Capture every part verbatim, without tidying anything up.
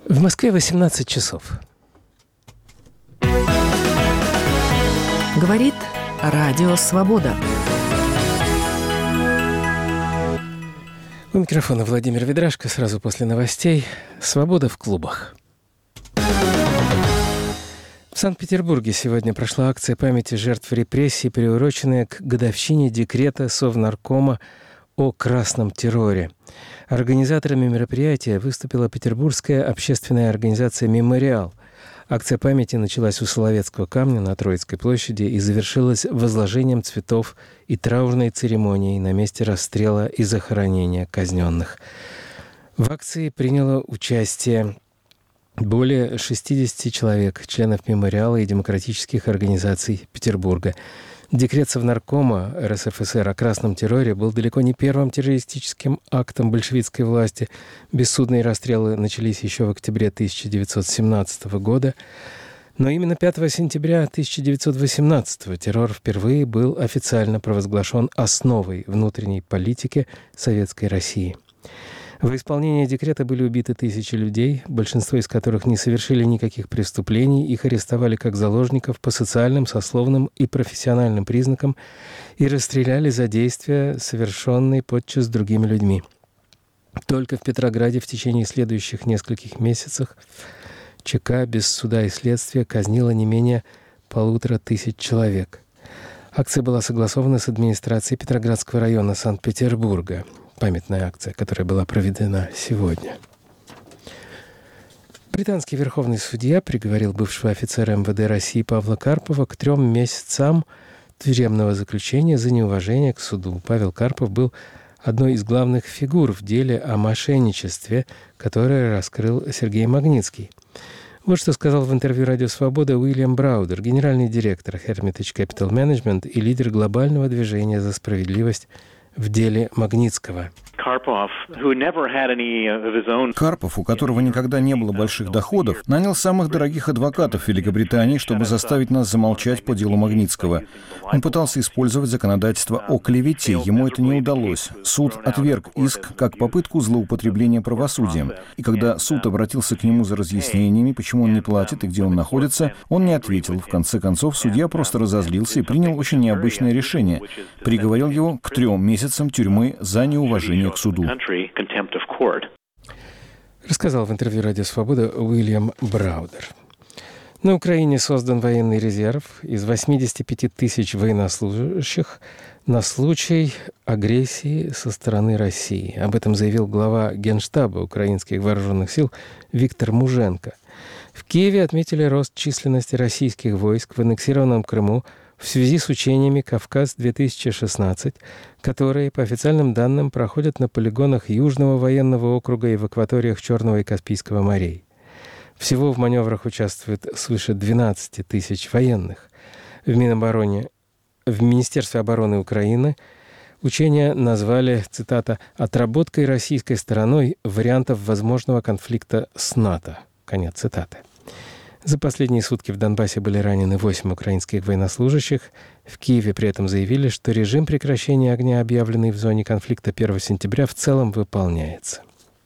В Москве восемнадцать часов. Говорит Радио Свобода. У микрофона Владимир Ведрашко. Сразу после новостей. Свобода в клубах. В Санкт-Петербурге сегодня прошла акция памяти жертв репрессий, приуроченная к годовщине декрета Совнаркома о красном терроре. Организаторами мероприятия выступила петербургская общественная организация «Мемориал». Акция памяти началась у Соловецкого камня на Троицкой площади и завершилась возложением цветов и траурной церемонией на месте расстрела и захоронения казненных. В акции приняло участие более шестьдесят человек, членов «Мемориала» и демократических организаций Петербурга. Декрет Совнаркома эр эс эф эс эр о красном терроре был далеко не первым террористическим актом большевистской власти. Бессудные расстрелы начались еще в октябре тысяча девятьсот семнадцатого года. Но именно пятого сентября тысяча девятьсот восемнадцатого террор впервые был официально провозглашен основой внутренней политики Советской России. В исполнении декрета были убиты тысячи людей, большинство из которых не совершили никаких преступлений, их арестовали как заложников по социальным, сословным и профессиональным признакам и расстреляли за действия, совершенные подчас другими людьми. Только в Петрограде в течение следующих нескольких месяцев ЧК без суда и следствия казнила не менее полутора тысяч человек. Акция была согласована с администрацией Петроградского района Санкт-Петербурга. Памятная акция, которая была проведена сегодня. Британский верховный судья приговорил бывшего офицера эм вэ дэ России Павла Карпова к трем месяцам тюремного заключения за неуважение к суду. Павел Карпов был одной из главных фигур в деле о мошенничестве, которое раскрыл Сергей Магнитский. Вот что сказал в интервью «Радио Свобода» Уильям Браудер, генеральный директор Hermitage Capital Management и лидер глобального движения за справедливость в деле Магнитского. Карпов, у которого никогда не было больших доходов, нанял самых дорогих адвокатов Великобритании, чтобы заставить нас замолчать по делу Магнитского. Он пытался использовать законодательство о клевете, ему это не удалось. Суд отверг иск как попытку злоупотребления правосудием. И когда суд обратился к нему за разъяснениями, почему он не платит и где он находится, он не ответил. В конце концов, судья просто разозлился и принял очень необычное решение. Приговорил его к трем месяцам тюрьмы за неуважение к суду. Рассказал в интервью «Радио Свобода» Уильям Браудер. На Украине создан военный резерв из восемьдесят пять тысяч военнослужащих на случай агрессии со стороны России. Об этом заявил глава Генштаба украинских вооруженных сил Виктор Муженко. В Киеве отметили рост численности российских войск в аннексированном Крыму в связи с учениями «Кавказ-две тысячи шестнадцать», которые, по официальным данным, проходят на полигонах Южного военного округа и в акваториях Черного и Каспийского морей. Всего в маневрах участвует свыше двенадцать тысяч военных. В Минобороне, в Министерстве обороны Украины учения назвали, цитата, «отработкой российской стороной вариантов возможного конфликта с НАТО». Конец цитаты. За последние сутки в Донбассе были ранены восемь украинских военнослужащих. В Киеве при этом заявили, что режим прекращения огня, объявленный в зоне конфликта первого сентября, в целом выполняется.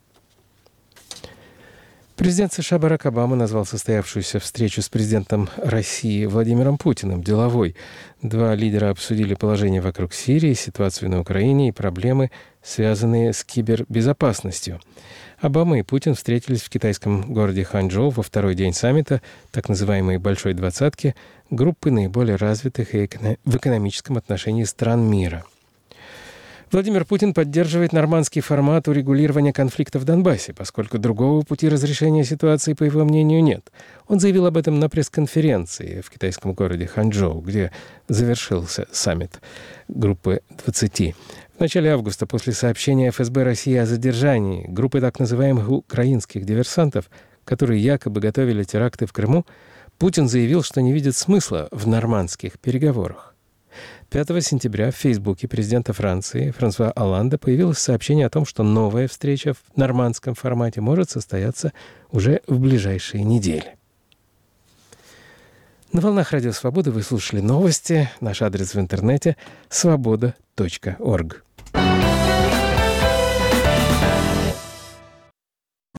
Президент США Барак Обама назвал состоявшуюся встречу с президентом России Владимиром Путиным деловой. Два лидера обсудили положение вокруг Сирии, ситуацию на Украине и проблемы, связанные с кибербезопасностью. Обама и Путин встретились в китайском городе Ханчжоу во второй день саммита, так называемой «Большой двадцатки», группы наиболее развитых и в экономическом отношении стран мира. Владимир Путин поддерживает нормандский формат урегулирования конфликта в Донбассе, поскольку другого пути разрешения ситуации, по его мнению, нет. Он заявил об этом на пресс-конференции в китайском городе Ханчжоу, где завершился саммит группы двадцати. В начале августа, после сообщения эф эс бэ России о задержании группы так называемых украинских диверсантов, которые якобы готовили теракты в Крыму, Путин заявил, что не видит смысла в нормандских переговорах. пятого сентября в Фейсбуке президента Франции Франсуа Олланда появилось сообщение о том, что новая встреча в нормандском формате может состояться уже в ближайшие недели. На волнах Радио Свободы вы слушали новости. Наш адрес в интернете — свобода точка орг.